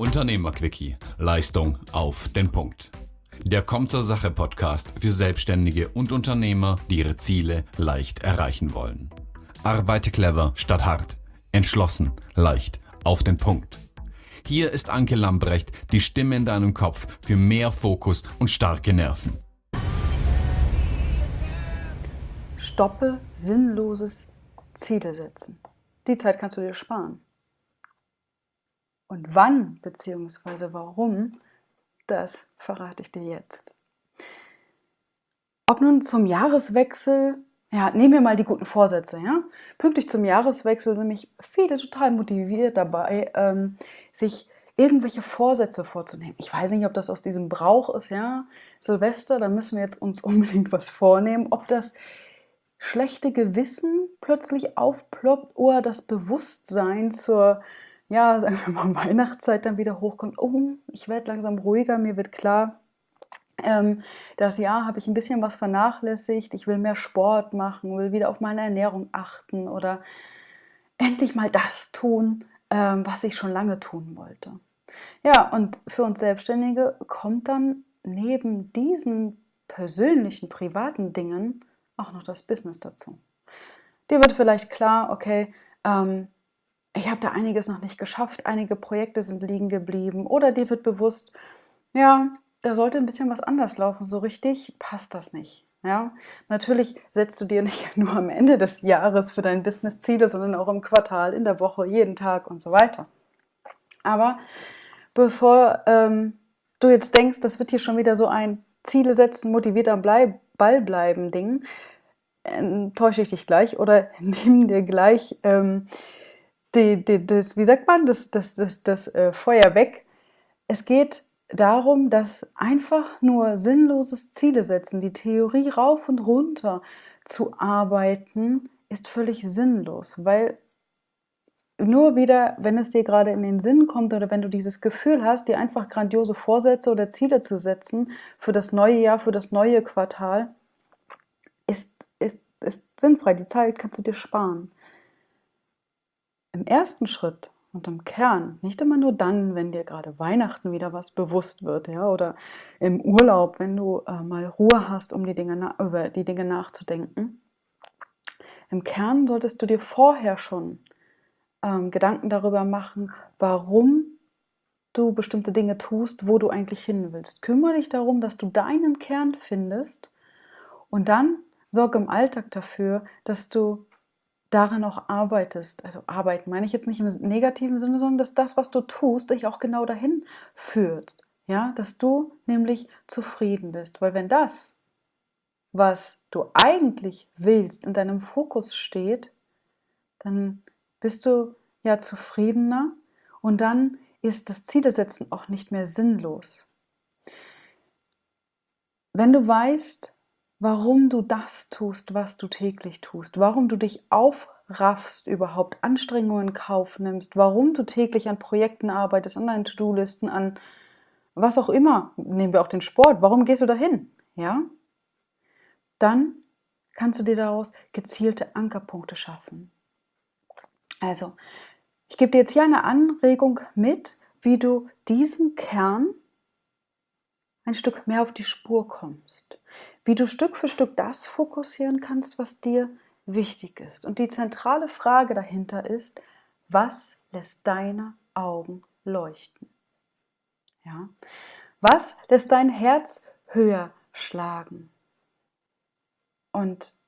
Unternehmerquickie. Leistung auf den Punkt. Der Komm zur Sache Podcast für Selbstständige und Unternehmer, die ihre Ziele leicht erreichen wollen. Arbeite clever statt hart. Entschlossen, leicht, auf den Punkt. Hier ist Anke Lambrecht, die Stimme in deinem Kopf für mehr Fokus und starke Nerven. Stoppe sinnloses Ziele setzen. Die Zeit kannst du dir sparen. Und wann bzw. warum, das verrate ich dir jetzt. Ob nun zum Jahreswechsel, nehmen wir mal die guten Vorsätze. Pünktlich zum Jahreswechsel sind mich viele total motiviert dabei, sich irgendwelche Vorsätze vorzunehmen. Ich weiß nicht, ob das aus diesem Brauch ist, Silvester, da müssen wir jetzt uns unbedingt was vornehmen. Ob das schlechte Gewissen plötzlich aufploppt oder das Bewusstsein zur, sagen wir mal, Weihnachtszeit dann wieder hochkommt. Oh, ich werde langsam ruhiger, mir wird klar, das Jahr habe ich ein bisschen was vernachlässigt, ich will mehr Sport machen, will wieder auf meine Ernährung achten oder endlich mal das tun, was ich schon lange tun wollte. Ja, und für uns Selbstständige kommt dann neben diesen persönlichen, privaten Dingen auch noch das Business dazu. Dir wird vielleicht klar, okay, ich habe da einiges noch nicht geschafft, einige Projekte sind liegen geblieben oder dir wird bewusst, da sollte ein bisschen was anders laufen, so richtig passt das nicht. Ja? Natürlich setzt du dir nicht nur am Ende des Jahres für dein Business Ziele, sondern auch im Quartal, in der Woche, jeden Tag und so weiter. Aber bevor du jetzt denkst, das wird hier schon wieder so ein Ziele setzen, motiviert am Ball bleiben Ding, enttäusche ich dich gleich oder nimm dir gleich das Feuer weg. Es geht darum, dass einfach nur sinnloses Ziele setzen, die Theorie rauf und runter zu arbeiten, ist völlig sinnlos, weil nur wieder, wenn es dir gerade in den Sinn kommt oder wenn du dieses Gefühl hast, dir einfach grandiose Vorsätze oder Ziele zu setzen für das neue Jahr, für das neue Quartal, ist sinnfrei. Die Zeit kannst du dir sparen. Im ersten Schritt und im Kern, nicht immer nur dann, wenn dir gerade Weihnachten wieder was bewusst wird, oder im Urlaub, wenn du mal Ruhe hast, um über die Dinge nachzudenken. Im Kern solltest du dir vorher schon Gedanken darüber machen, warum du bestimmte Dinge tust, wo du eigentlich hin willst. Kümmere dich darum, dass du deinen Kern findest und dann sorge im Alltag dafür, dass du daran auch arbeitest. Also arbeiten meine ich jetzt nicht im negativen Sinne, sondern dass das, was du tust, dich auch genau dahin führt. Dass du nämlich zufrieden bist. Weil wenn das, was du eigentlich willst, in deinem Fokus steht, dann bist du zufriedener und dann ist das Zielesetzen auch nicht mehr sinnlos. Wenn du weißt, warum du das tust, was du täglich tust, warum du dich aufraffst, überhaupt Anstrengungen in Kauf nimmst, warum du täglich an Projekten arbeitest, an deinen To-Do-Listen, an was auch immer, nehmen wir auch den Sport, warum gehst du dahin? Dann kannst du dir daraus gezielte Ankerpunkte schaffen. Also, ich gebe dir jetzt hier eine Anregung mit, wie du diesem Kern ein Stück mehr auf die Spur kommst. Wie du Stück für Stück das fokussieren kannst, was dir wichtig ist. Und die zentrale Frage dahinter ist, was lässt deine Augen leuchten? Was lässt dein Herz höher schlagen? Und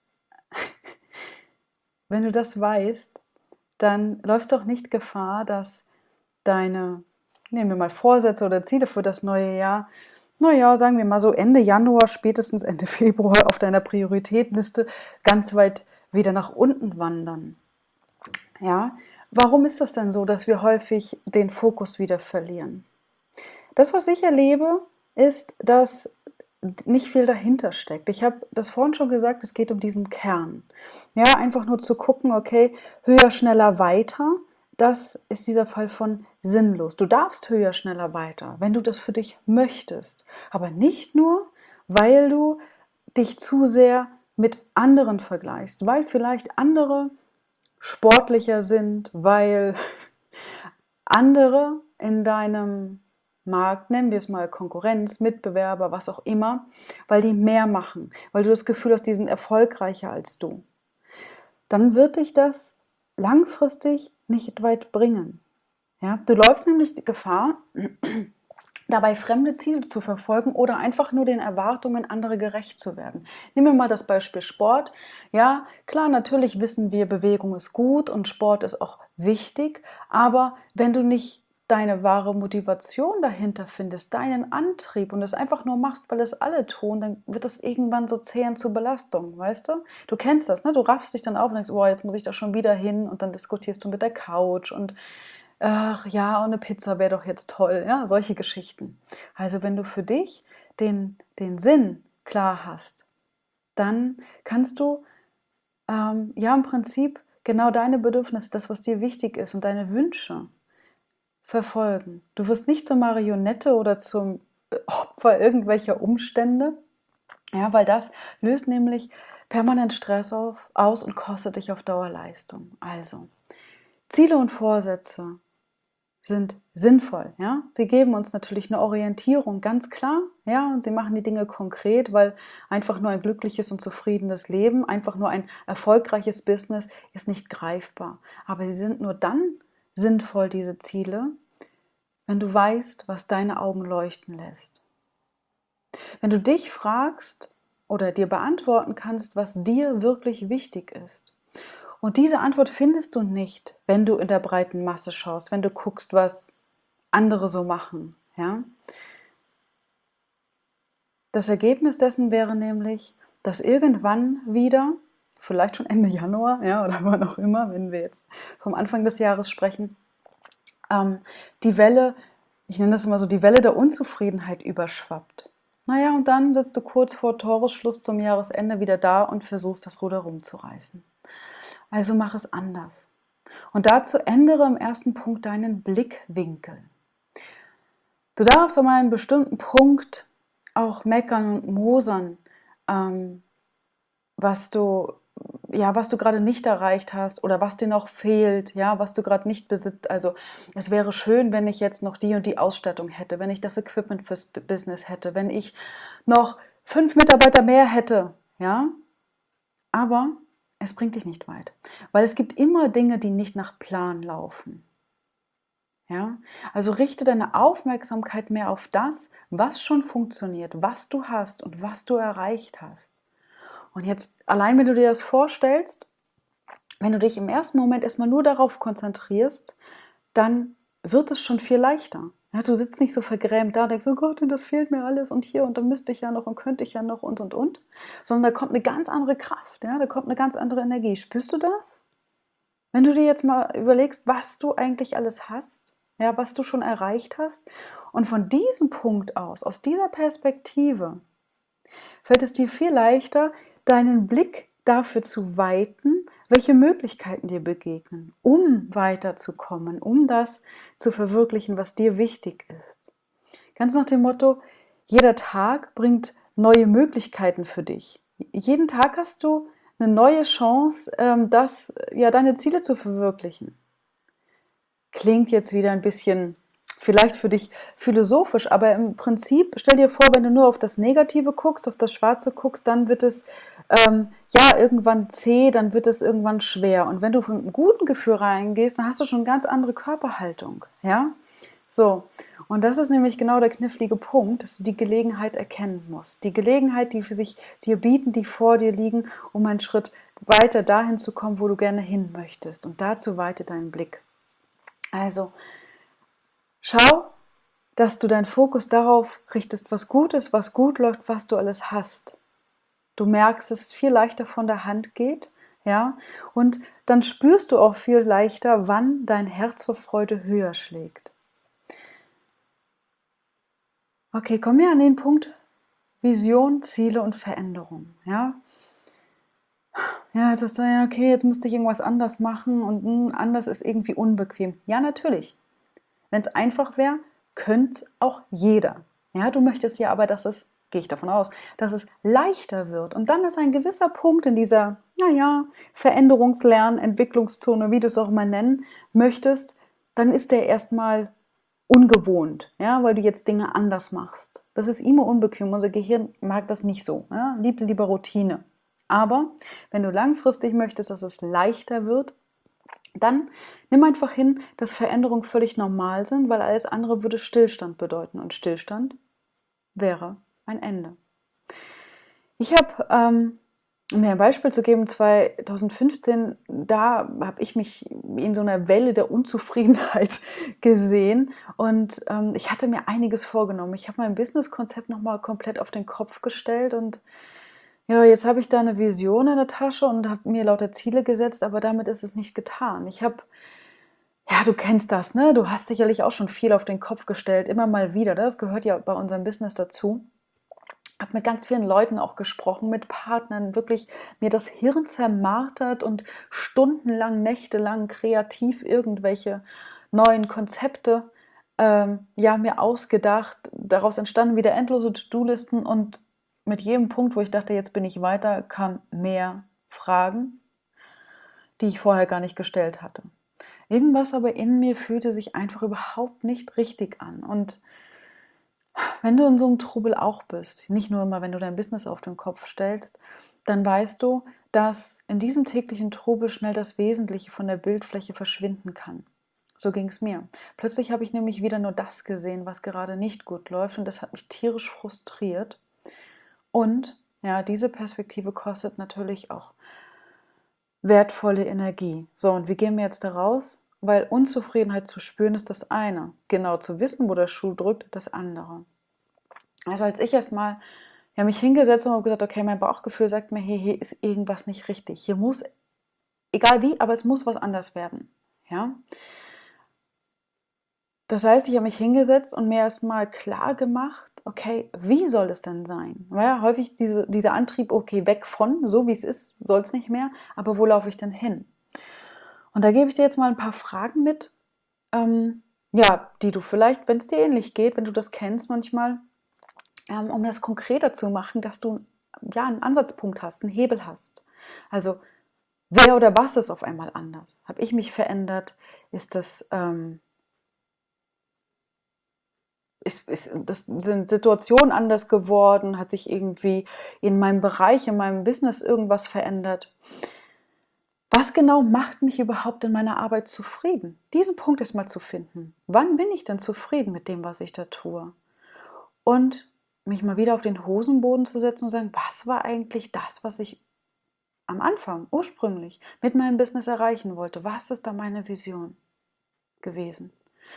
wenn du das weißt, dann läufst du auch nicht Gefahr, dass deine, nehmen wir mal Vorsätze oder Ziele für das neue Jahr, sagen wir mal so Ende Januar, spätestens Ende Februar auf deiner Prioritätenliste ganz weit wieder nach unten wandern. Warum ist das denn so, dass wir häufig den Fokus wieder verlieren? Das, was ich erlebe, ist, dass nicht viel dahinter steckt. Ich habe das vorhin schon gesagt, es geht um diesen Kern. Einfach nur zu gucken, okay, höher, schneller, weiter. Das ist dieser Fall von sinnlos. Du darfst höher, schneller, weiter, wenn du das für dich möchtest. Aber nicht nur, weil du dich zu sehr mit anderen vergleichst, weil vielleicht andere sportlicher sind, weil andere in deinem Markt, nennen wir es mal Konkurrenz, Mitbewerber, was auch immer, weil die mehr machen, weil du das Gefühl hast, die sind erfolgreicher als du, dann wird dich das langfristig nicht weit bringen. Ja? Du läufst nämlich die Gefahr, dabei fremde Ziele zu verfolgen oder einfach nur den Erwartungen anderer gerecht zu werden. Nehmen wir mal das Beispiel Sport. Ja, klar, natürlich wissen wir, Bewegung ist gut und Sport ist auch wichtig, aber wenn du nicht deine wahre Motivation dahinter findest, deinen Antrieb und es einfach nur machst, weil es alle tun, dann wird das irgendwann so zähen zur Belastung, weißt du? Du kennst das, ne? Du raffst dich dann auf und denkst, oh, jetzt muss ich da schon wieder hin und dann diskutierst du mit der Couch und ach ja, und eine Pizza wäre doch jetzt toll, ja, solche Geschichten. Also wenn du für dich den Sinn klar hast, dann kannst du ja im Prinzip genau deine Bedürfnisse, das, was dir wichtig ist und deine Wünsche verfolgen. Du wirst nicht zur Marionette oder zum Opfer irgendwelcher Umstände, ja, weil das löst nämlich permanent Stress aus und kostet dich auf Dauer Leistung. Also, Ziele und Vorsätze sind sinnvoll, ja. Sie geben uns natürlich eine Orientierung, ganz klar, ja, und sie machen die Dinge konkret, weil einfach nur ein glückliches und zufriedenes Leben, einfach nur ein erfolgreiches Business ist nicht greifbar. Aber sie sind nur dann sinnvoll, diese Ziele, wenn du weißt, was deine Augen leuchten lässt. Wenn du dich fragst oder dir beantworten kannst, was dir wirklich wichtig ist. Und diese Antwort findest du nicht, wenn du in der breiten Masse schaust, wenn du guckst, was andere so machen. Ja? Das Ergebnis dessen wäre nämlich, dass irgendwann wieder, vielleicht schon Ende Januar, ja, oder wann auch immer, wenn wir jetzt vom Anfang des Jahres sprechen, die Welle, ich nenne das immer so, die Welle der Unzufriedenheit überschwappt. Naja, und dann sitzt du kurz vor Toresschluss zum Jahresende wieder da und versuchst, das Ruder rumzureißen. Also mach es anders. Und dazu ändere im ersten Punkt deinen Blickwinkel. Du darfst an einem bestimmten Punkt auch meckern und mosern, was du gerade nicht erreicht hast oder was dir noch fehlt, ja, was du gerade nicht besitzt. Also es wäre schön, wenn ich jetzt noch die und die Ausstattung hätte, wenn ich das Equipment fürs Business hätte, wenn ich noch 5 Mitarbeiter mehr hätte, ja. Aber es bringt dich nicht weit, weil es gibt immer Dinge, die nicht nach Plan laufen. Ja? Also richte deine Aufmerksamkeit mehr auf das, was schon funktioniert, was du hast und was du erreicht hast. Und jetzt, allein wenn du dir das vorstellst, wenn du dich im ersten Moment erstmal nur darauf konzentrierst, dann wird es schon viel leichter. Ja, du sitzt nicht so vergrämt da, denkst, oh Gott, und das fehlt mir alles und hier und dann müsste ich ja noch und könnte ich ja noch und, sondern da kommt eine ganz andere Kraft, ja, da kommt eine ganz andere Energie. Spürst du das? Wenn du dir jetzt mal überlegst, was du eigentlich alles hast, ja, was du schon erreicht hast und von diesem Punkt aus dieser Perspektive, fällt es dir viel leichter, deinen Blick dafür zu weiten, welche Möglichkeiten dir begegnen, um weiterzukommen, um das zu verwirklichen, was dir wichtig ist. Ganz nach dem Motto, jeder Tag bringt neue Möglichkeiten für dich. Jeden Tag hast du eine neue Chance, deine Ziele zu verwirklichen. Klingt jetzt wieder ein bisschen vielleicht für dich philosophisch, aber im Prinzip, stell dir vor, wenn du nur auf das Negative guckst, auf das Schwarze guckst, dann wird es irgendwann zäh, dann wird es irgendwann schwer. Und wenn du von einem guten Gefühl reingehst, dann hast du schon eine ganz andere Körperhaltung. Ja? So, und das ist nämlich genau der knifflige Punkt, dass du die Gelegenheit erkennen musst. Die Gelegenheit, die für sich dir bieten, die vor dir liegen, um einen Schritt weiter dahin zu kommen, wo du gerne hin möchtest. Und dazu weite deinen Blick. Also, schau, dass du deinen Fokus darauf richtest, was gut ist, was gut läuft, was du alles hast. Du merkst, dass es viel leichter von der Hand geht, ja, und dann spürst du auch viel leichter, wann dein Herz vor Freude höher schlägt. Okay, kommen wir an den Punkt Vision, Ziele und Veränderung, ja. Ja, jetzt ist ja okay, jetzt müsste ich irgendwas anders machen und anders ist irgendwie unbequem. Ja, natürlich. Wenn es einfach wäre, könnte es auch jeder. Ja, du möchtest ja aber, dass es, gehe ich davon aus, dass es leichter wird. Und dann ist ein gewisser Punkt in dieser, Veränderungslern-, Entwicklungszone, wie du es auch mal nennen möchtest, dann ist der erstmal ungewohnt, ja, weil du jetzt Dinge anders machst. Das ist immer unbequem. Unser Gehirn mag das nicht so. Ja? Lieber Routine. Aber wenn du langfristig möchtest, dass es leichter wird, dann nimm einfach hin, dass Veränderungen völlig normal sind, weil alles andere würde Stillstand bedeuten. Und Stillstand wäre ein Ende. Ich habe, um mir ein Beispiel zu geben, 2015, da habe ich mich in so einer Welle der Unzufriedenheit gesehen und ich hatte mir einiges vorgenommen. Ich habe mein Businesskonzept nochmal komplett auf den Kopf gestellt und ja, jetzt habe ich da eine Vision in der Tasche und habe mir lauter Ziele gesetzt, aber damit ist es nicht getan. Ja, du kennst das, ne? Du hast sicherlich auch schon viel auf den Kopf gestellt, immer mal wieder. Das gehört ja bei unserem Business dazu. Habe mit ganz vielen Leuten auch gesprochen, mit Partnern, wirklich mir das Hirn zermartert und stundenlang, nächtelang kreativ irgendwelche neuen Konzepte ja, mir ausgedacht. Daraus entstanden wieder endlose To-Do-Listen und mit jedem Punkt, wo ich dachte, jetzt bin ich weiter, kamen mehr Fragen, die ich vorher gar nicht gestellt hatte. Irgendwas aber in mir fühlte sich einfach überhaupt nicht richtig an. Und wenn du in so einem Trubel auch bist, nicht nur immer, wenn du dein Business auf den Kopf stellst, dann weißt du, dass in diesem täglichen Trubel schnell das Wesentliche von der Bildfläche verschwinden kann. So ging es mir. Plötzlich habe ich nämlich wieder nur das gesehen, was gerade nicht gut läuft und das hat mich tierisch frustriert. Und ja, diese Perspektive kostet natürlich auch wertvolle Energie. So, und wie gehen wir jetzt da raus? Weil Unzufriedenheit zu spüren ist das eine. Genau zu wissen, wo der Schuh drückt, das andere. Also als ich erstmal ja, mich hingesetzt und habe gesagt, okay, mein Bauchgefühl sagt mir, hier ist irgendwas nicht richtig. Hier muss, egal wie, aber es muss was anders werden. Ja? Das heißt, ich habe mich hingesetzt und mir erstmal klar gemacht, okay, wie soll es denn sein? Ja, häufig dieser Antrieb, okay, weg von, so wie es ist, soll es nicht mehr, aber wo laufe ich denn hin? Und da gebe ich dir jetzt mal ein paar Fragen mit, ja, die du vielleicht, wenn es dir ähnlich geht, wenn du das kennst manchmal, um das konkreter zu machen, dass du ja einen Ansatzpunkt hast, einen Hebel hast. Also wer oder was ist auf einmal anders? Habe ich mich verändert? Ist das sind Situationen anders geworden? Hat sich irgendwie in meinem Bereich, in meinem Business irgendwas verändert? Was genau macht mich überhaupt in meiner Arbeit zufrieden? Diesen Punkt ist mal zu finden. Wann bin ich denn zufrieden mit dem, was ich da tue? Und mich mal wieder auf den Hosenboden zu setzen und sagen, was war eigentlich das, was ich am Anfang, ursprünglich, mit meinem Business erreichen wollte? Was ist da meine Vision gewesen?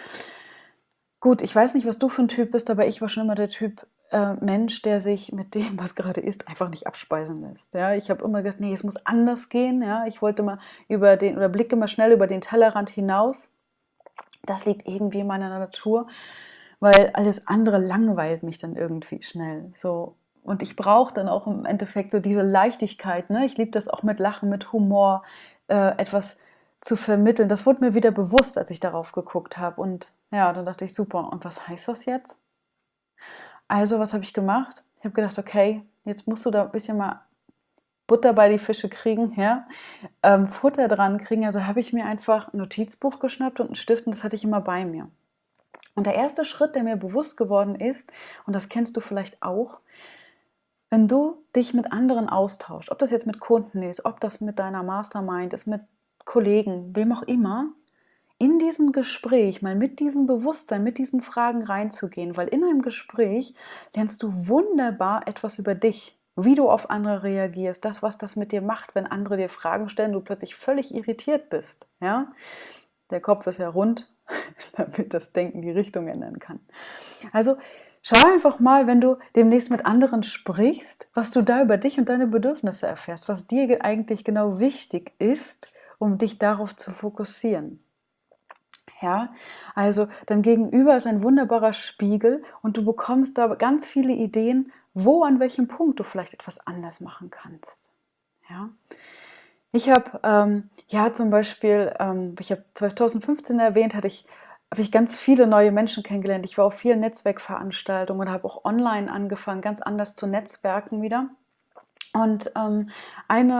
Gut, ich weiß nicht, was du für ein Typ bist, aber ich war schon immer der Typ Mensch, der sich mit dem, was gerade ist, einfach nicht abspeisen lässt. Ja, ich habe immer gedacht, nee, es muss anders gehen. Ja, ich wollte mal blicke mal schnell über den Tellerrand hinaus. Das liegt irgendwie in meiner Natur, weil alles andere langweilt mich dann irgendwie schnell. So. Und ich brauche dann auch im Endeffekt so diese Leichtigkeit. Ne? Ich liebe das auch mit Lachen, mit Humor, etwas zu vermitteln. Das wurde mir wieder bewusst, als ich darauf geguckt habe. Und ja, dann dachte ich, super, und was heißt das jetzt? Also, was habe ich gemacht? Ich habe gedacht, okay, jetzt musst du da ein bisschen mal Butter bei die Fische kriegen, ja? Futter dran kriegen. Also habe ich mir einfach ein Notizbuch geschnappt und einen Stift und das hatte ich immer bei mir. Und der erste Schritt, der mir bewusst geworden ist, und das kennst du vielleicht auch, wenn du dich mit anderen austauschst, ob das jetzt mit Kunden ist, ob das mit deiner Mastermind ist, mit Kollegen, wem auch immer, in diesem Gespräch mal mit diesem Bewusstsein, mit diesen Fragen reinzugehen, weil in einem Gespräch lernst du wunderbar etwas über dich, wie du auf andere reagierst, das, was das mit dir macht, wenn andere dir Fragen stellen, du plötzlich völlig irritiert bist. Ja? Der Kopf ist ja rund, damit das Denken die Richtung ändern kann. Also schau einfach mal, wenn du demnächst mit anderen sprichst, was du da über dich und deine Bedürfnisse erfährst, was dir eigentlich genau wichtig ist, um dich darauf zu fokussieren. Ja, also dein Gegenüber ist ein wunderbarer Spiegel und du bekommst da ganz viele Ideen, wo an welchem Punkt du vielleicht etwas anders machen kannst. Ja. Ich habe ja zum Beispiel, ich habe 2015 erwähnt, habe ich ganz viele neue Menschen kennengelernt. Ich war auf vielen Netzwerkveranstaltungen und habe auch online angefangen, ganz anders zu netzwerken wieder. Und eine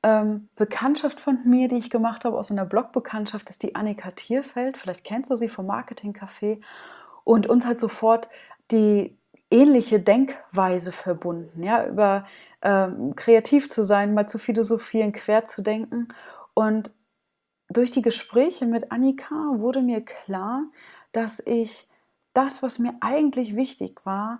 Bekanntschaft von mir, die ich gemacht habe aus einer Blogbekanntschaft, ist die Annika Thierfeld. Vielleicht kennst du sie vom Marketing Café. Und uns hat sofort die ähnliche Denkweise verbunden, ja, über kreativ zu sein, mal zu philosophieren, quer zu denken. Und durch die Gespräche mit Annika wurde mir klar, dass ich das, was mir eigentlich wichtig war,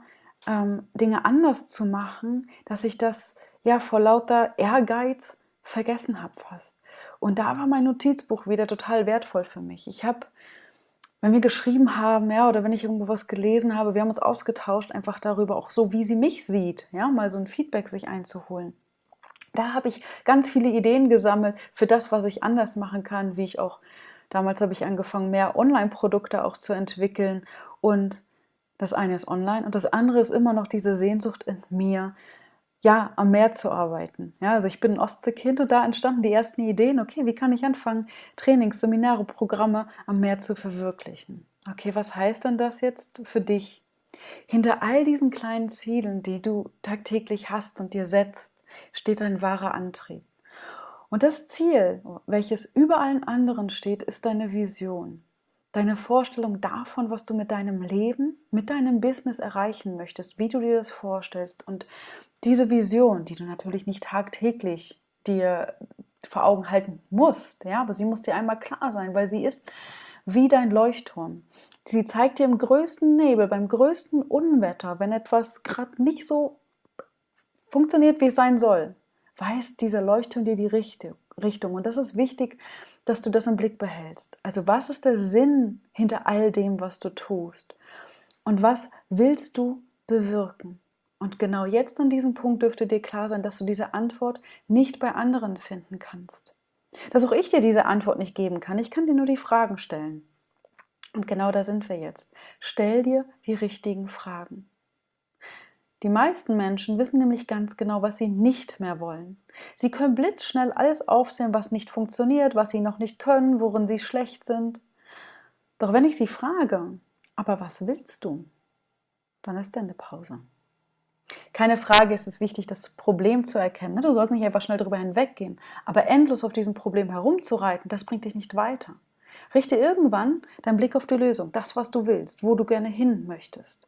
Dinge anders zu machen, dass ich das ja vor lauter Ehrgeiz vergessen habe fast. Und da war mein Notizbuch wieder total wertvoll für mich. Ich habe, wenn wir geschrieben haben, ja, oder wenn ich irgendwo was gelesen habe, wir haben uns ausgetauscht, einfach darüber auch so, wie sie mich sieht, ja, mal so ein Feedback sich einzuholen. Da habe ich ganz viele Ideen gesammelt für das, was ich anders machen kann, wie ich auch, damals habe ich angefangen, mehr Online-Produkte auch zu entwickeln. Und das eine ist online und das andere ist immer noch diese Sehnsucht in mir, ja, am Meer zu arbeiten. Ja, also ich bin ein Ostseekind und da entstanden die ersten Ideen, okay, wie kann ich anfangen, Trainings, Seminare, Programme am Meer zu verwirklichen? Okay, was heißt denn das jetzt für dich? Hinter all diesen kleinen Zielen, die du tagtäglich hast und dir setzt, steht ein wahrer Antrieb. Und das Ziel, welches über allen anderen steht, ist deine Vision. Deine Vorstellung davon, was du mit deinem Leben, mit deinem Business erreichen möchtest, wie du dir das vorstellst. Und diese Vision, die du natürlich nicht tagtäglich dir vor Augen halten musst, ja, aber sie muss dir einmal klar sein, weil sie ist wie dein Leuchtturm. Sie zeigt dir im größten Nebel, beim größten Unwetter, wenn etwas gerade nicht so funktioniert, wie es sein soll, weist dieser Leuchtturm dir die Richtung. Und das ist wichtig, dass du das im Blick behältst. Also was ist der Sinn hinter all dem, was du tust? Und was willst du bewirken? Und genau jetzt an diesem Punkt dürfte dir klar sein, dass du diese Antwort nicht bei anderen finden kannst. Dass auch ich dir diese Antwort nicht geben kann. Ich kann dir nur die Fragen stellen. Und genau da sind wir jetzt. Stell dir die richtigen Fragen. Die meisten Menschen wissen nämlich ganz genau, was sie nicht mehr wollen. Sie können blitzschnell alles aufzählen, was nicht funktioniert, was sie noch nicht können, worin sie schlecht sind. Doch wenn ich sie frage, aber was willst du? Dann ist Sendepause. Keine Frage, ist es wichtig, das Problem zu erkennen. Du sollst nicht einfach schnell darüber hinweggehen, aber endlos auf diesem Problem herumzureiten, das bringt dich nicht weiter. Richte irgendwann deinen Blick auf die Lösung, das, was du willst, wo du gerne hin möchtest.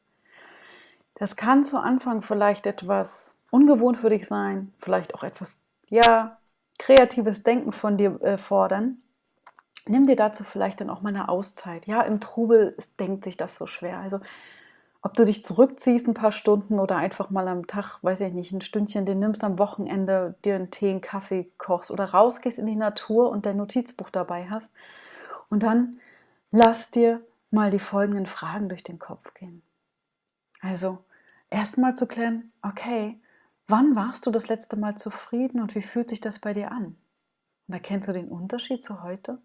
Das kann zu Anfang vielleicht etwas ungewohnt für dich sein, vielleicht auch etwas, ja, kreatives Denken von dir fordern. Nimm dir dazu vielleicht dann auch mal eine Auszeit. Ja, im Trubel denkt sich das so schwer. Also ob du dich zurückziehst ein paar Stunden oder einfach mal am Tag, weiß ich nicht, ein Stündchen den nimmst am Wochenende, dir einen Tee, einen Kaffee kochst oder rausgehst in die Natur und dein Notizbuch dabei hast. Und dann lass dir mal die folgenden Fragen durch den Kopf gehen. Also erstmal zu klären, okay, wann warst du das letzte Mal zufrieden und wie fühlt sich das bei dir an? Und erkennst du den Unterschied zu heute?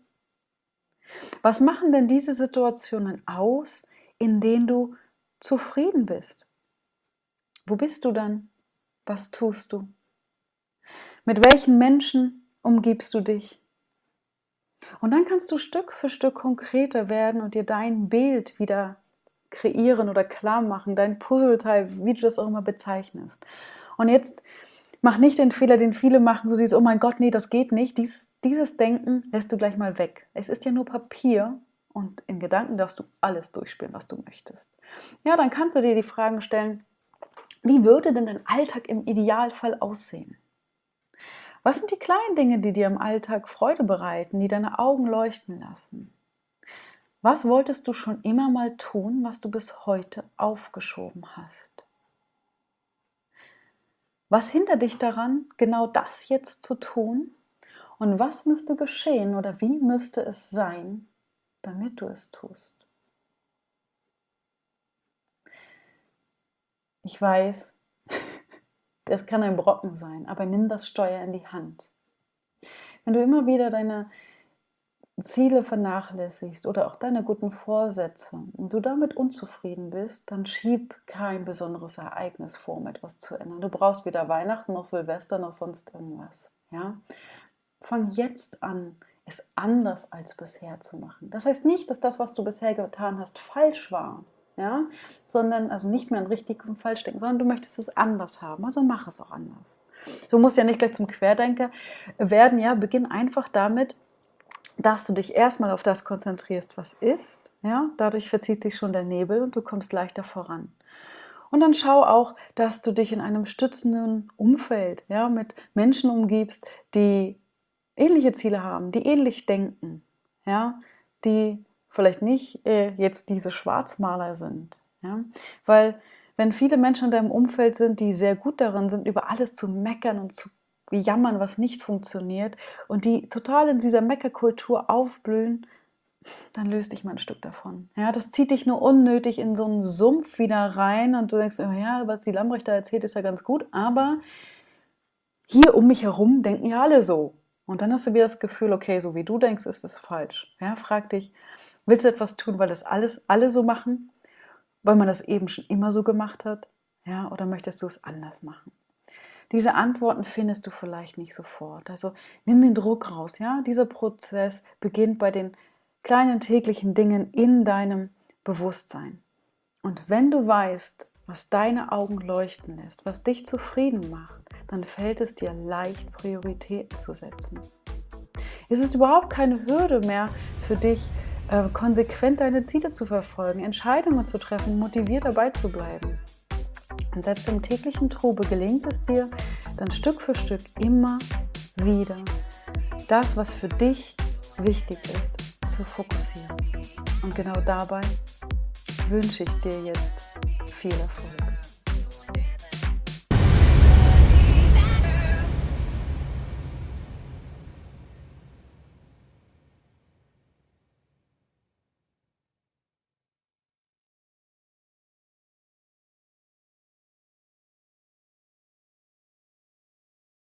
Was machen denn diese Situationen aus, in denen du zufrieden bist? Wo bist du dann? Was tust du? Mit welchen Menschen umgibst du dich? Und dann kannst du Stück für Stück konkreter werden und dir dein Bild wieder kreieren oder klar machen, dein Puzzleteil, wie du das auch immer bezeichnest. Und jetzt mach nicht den Fehler, den viele machen, so dieses, oh mein Gott, nee, das geht nicht. Dieses Denken lässt du gleich mal weg. Es ist ja nur Papier und in Gedanken darfst du alles durchspielen, was du möchtest. Ja, dann kannst du dir die Fragen stellen, wie würde denn dein Alltag im Idealfall aussehen? Was sind die kleinen Dinge, die dir im Alltag Freude bereiten, die deine Augen leuchten lassen? Was wolltest du schon immer mal tun, was du bis heute aufgeschoben hast? Was hindert dich daran, genau das jetzt zu tun? Und was müsste geschehen oder wie müsste es sein, damit du es tust? Ich weiß, das kann ein Brocken sein, aber nimm das Steuer in die Hand. Wenn du immer wieder deine Ziele vernachlässigst oder auch deine guten Vorsätze und du damit unzufrieden bist, dann schieb kein besonderes Ereignis vor, um etwas zu ändern. Du brauchst weder Weihnachten noch Silvester noch sonst irgendwas. Ja? Fang jetzt an, es anders als bisher zu machen. Das heißt nicht, dass das, was du bisher getan hast, falsch war, ja? Sondern also nicht mehr an richtig und falsch denken, sondern du möchtest es anders haben, also mach es auch anders. Du musst ja nicht gleich zum Querdenker werden, ja, beginn einfach damit, dass du dich erstmal auf das konzentrierst, was ist, ja, dadurch verzieht sich schon der Nebel und du kommst leichter voran. Und dann schau auch, dass du dich in einem stützenden Umfeld, ja, mit Menschen umgibst, die ähnliche Ziele haben, die ähnlich denken, ja, die vielleicht nicht jetzt diese Schwarzmaler sind. Ja? Weil wenn viele Menschen in deinem Umfeld sind, die sehr gut darin sind, über alles zu meckern und zu jammern, was nicht funktioniert und die total in dieser Meckerkultur aufblühen, dann löst dich mal ein Stück davon. Ja, das zieht dich nur unnötig in so einen Sumpf wieder rein und du denkst, oh ja, was die Lambrecht da erzählt, ist ja ganz gut, aber hier um mich herum denken ja alle so. Und dann hast du wieder das Gefühl, okay, so wie du denkst, ist das falsch. Ja, frag dich, willst du etwas tun, weil das alles alle so machen? Weil man das eben schon immer so gemacht hat? Ja, oder möchtest du es anders machen? Diese Antworten findest du vielleicht nicht sofort. Also nimm den Druck raus. Ja? Dieser Prozess beginnt bei den kleinen täglichen Dingen in deinem Bewusstsein. Und wenn du weißt, was deine Augen leuchten lässt, was dich zufrieden macht, dann fällt es dir leicht, Prioritäten zu setzen. Es ist überhaupt keine Hürde mehr für dich, konsequent deine Ziele zu verfolgen, Entscheidungen zu treffen, motiviert dabei zu bleiben. Und selbst im täglichen Trubel gelingt es dir, dann Stück für Stück immer wieder das, was für dich wichtig ist, zu fokussieren. Und genau dabei wünsche ich dir jetzt viel Erfolg.